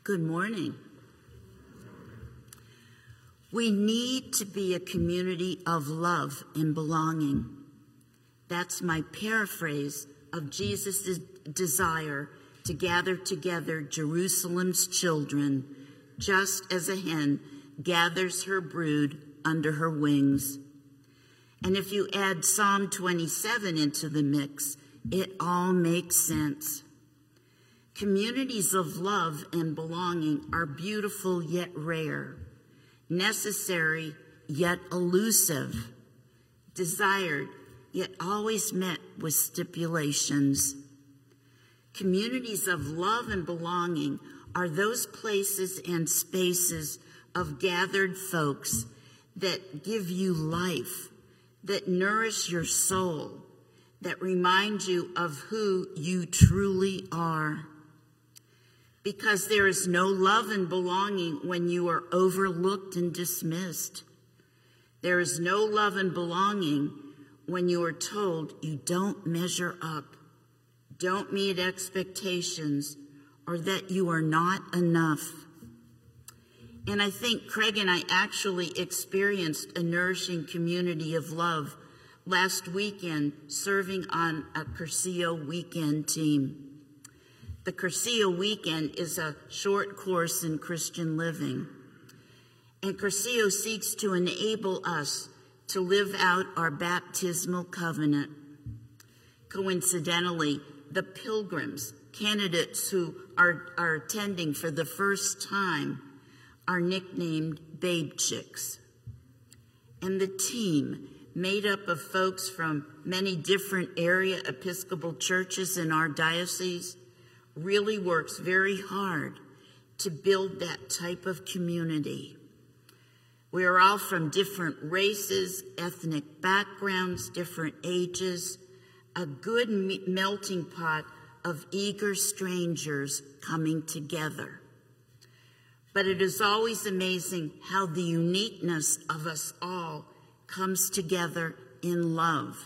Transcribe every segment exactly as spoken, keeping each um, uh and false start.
Good morning. We need to be a community of love and belonging. That's my paraphrase of Jesus' desire to gather together Jerusalem's children, just as a hen gathers her brood under her wings. And if you add Psalm twenty-seven into the mix, it all makes sense. Communities of love and belonging are beautiful yet rare, necessary yet elusive, desired yet always met with stipulations. Communities of love and belonging are those places and spaces of gathered folks that give you life, that nourish your soul, that remind you of who you truly are. Because there is no love and belonging when you are overlooked and dismissed. There is no love and belonging when you are told you don't measure up, don't meet expectations, or that you are not enough. And I think Craig and I actually experienced a nourishing community of love last weekend serving on a Cursillo weekend team. The Cursillo Weekend is a short course in Christian living. And Cursillo seeks to enable us to live out our baptismal covenant. Coincidentally, the pilgrims, candidates who are, are attending for the first time, are nicknamed Babe Chicks. And the team, made up of folks from many different area Episcopal churches in our diocese, really works very hard to build that type of community. We are all from different races, ethnic backgrounds, different ages, a good melting pot of eager strangers coming together. But it is always amazing how the uniqueness of us all comes together in love.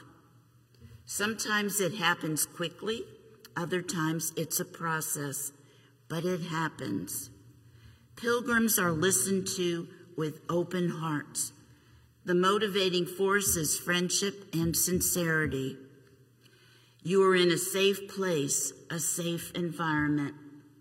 Sometimes it happens quickly, other times it's a process, but it happens. Pilgrims are listened to with open hearts. The motivating force is friendship and sincerity. You are in a safe place, a safe environment.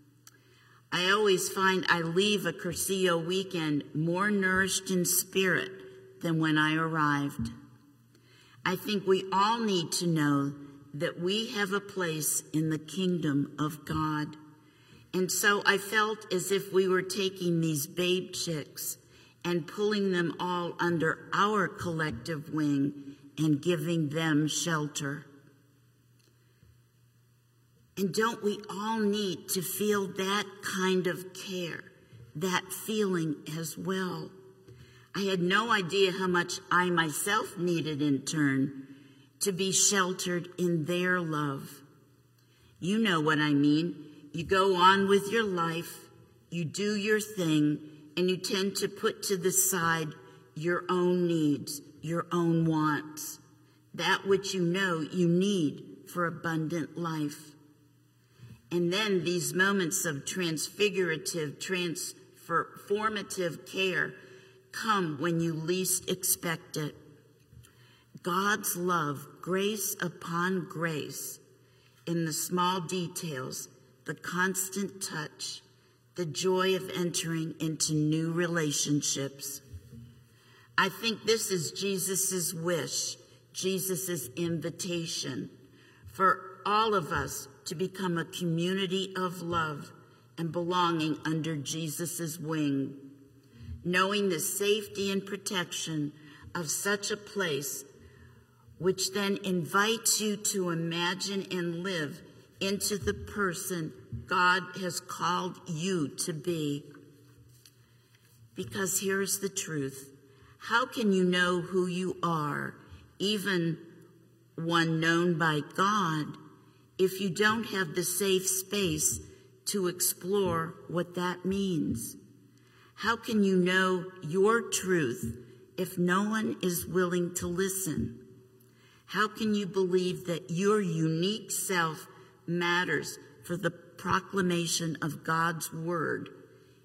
I always find I leave a Cursillo weekend more nourished in spirit than when I arrived. I think we all need to know that we have a place in the kingdom of God. And so I felt as if we were taking these babe chicks and pulling them all under our collective wing and giving them shelter. And don't we all need to feel that kind of care, that feeling as well? I had no idea how much I myself needed in turn to be sheltered in their love. You know what I mean. You go on with your life, you do your thing, and you tend to put to the side your own needs, your own wants, that which you know you need for abundant life. And then these moments of transfigurative, transformative care come when you least expect it. God's love, grace upon grace, in the small details, the constant touch, the joy of entering into new relationships. I think this is Jesus's wish, Jesus's invitation for all of us to become a community of love and belonging under Jesus's wing, knowing the safety and protection of such a place, which then invites you to imagine and live into the person God has called you to be. Because here's the truth. How can you know who you are, even one known by God, if you don't have the safe space to explore what that means? How can you know your truth if no one is willing to listen? How can you believe that your unique self matters for the proclamation of God's word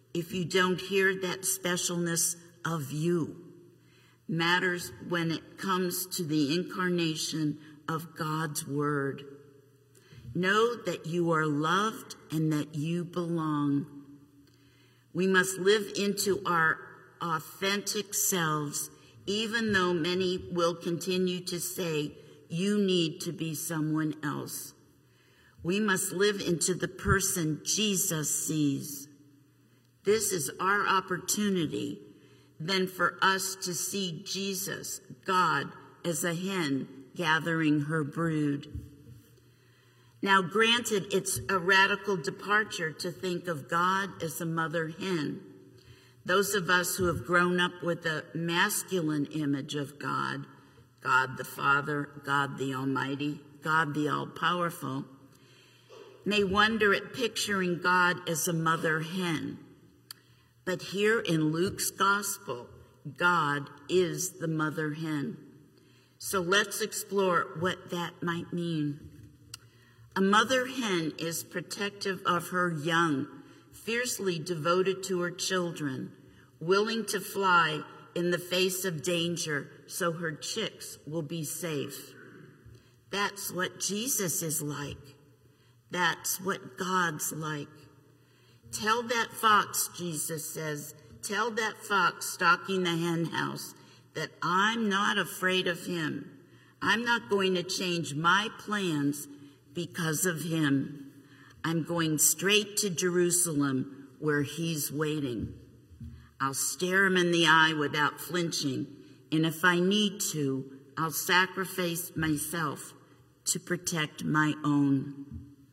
if you don't hear that specialness of you. Matters when it comes to the incarnation of God's word. Know that you are loved and that you belong. We must live into our authentic selves, even though many will continue to say, you need to be someone else. We must live into the person Jesus sees. This is our opportunity then for us to see Jesus, God, as a hen gathering her brood. Now, granted, it's a radical departure to think of God as a mother hen. Those of us who have grown up with a masculine image of God, God the Father, God the Almighty, God the All-Powerful, may wonder at picturing God as a mother hen. But here in Luke's gospel, God is the mother hen. So let's explore what that might mean. A mother hen is protective of her young, fiercely devoted to her children, willing to fly in the face of danger so her chicks will be safe. That's what Jesus is like. That's what God's like. Tell that fox, Jesus says, tell that fox stalking the hen house that I'm not afraid of him. I'm not going to change my plans because of him. I'm going straight to Jerusalem where he's waiting. I'll stare him in the eye without flinching, and if I need to, I'll sacrifice myself to protect my own.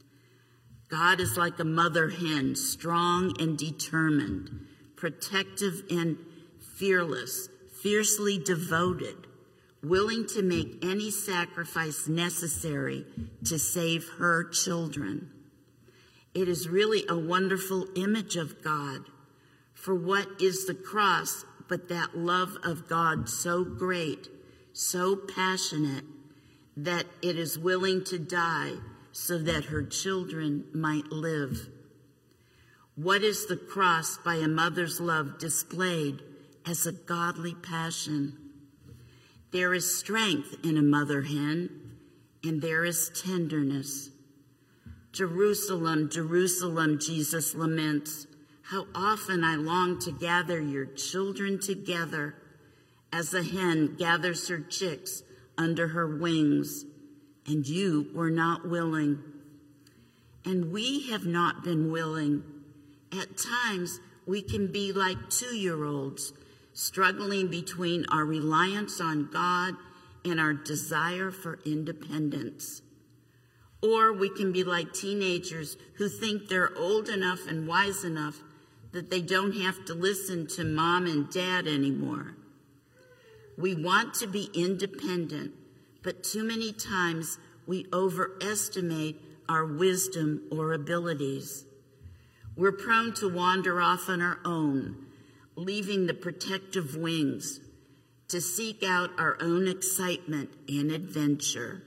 God is like a mother hen, strong and determined, protective and fearless, fiercely devoted, willing to make any sacrifice necessary to save her children. It is really a wonderful image of God. For what is the cross but that love of God so great, so passionate, that it is willing to die so that her children might live? What is the cross by a mother's love displayed as a godly passion? There is strength in a mother hen, and there is tenderness. Jerusalem, Jerusalem, Jesus laments, how often I long to gather your children together as a hen gathers her chicks under her wings, and you were not willing. And we have not been willing. At times, we can be like two-year-olds, struggling between our reliance on God and our desire for independence. Or we can be like teenagers who think they're old enough and wise enough that they don't have to listen to mom and dad anymore. We want to be independent, but too many times we overestimate our wisdom or abilities. We're prone to wander off on our own, leaving the protective wings to seek out our own excitement and adventure.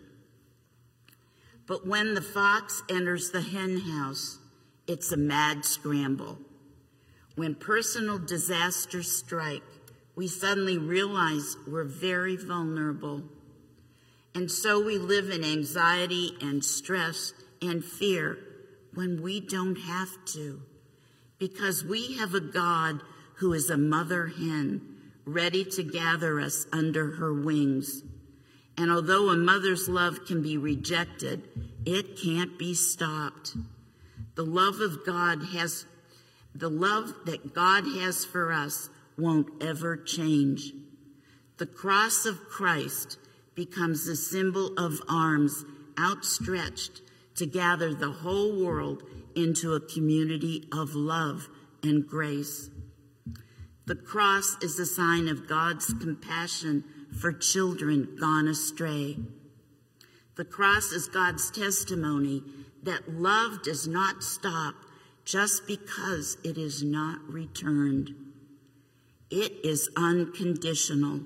But when the fox enters the hen house, it's a mad scramble. When personal disasters strike, we suddenly realize we're very vulnerable. And so we live in anxiety and stress and fear when we don't have to, because we have a God who is a mother hen, ready to gather us under her wings. And although a mother's love can be rejected, it can't be stopped. The love of God has, the love that God has for us won't ever change. The cross of Christ becomes a symbol of arms outstretched to gather the whole world into a community of love and grace. The cross is a sign of God's compassion for children gone astray. The cross is God's testimony that love does not stop just because it is not returned. It is unconditional.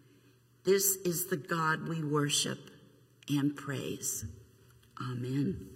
This is the God we worship and praise. Amen.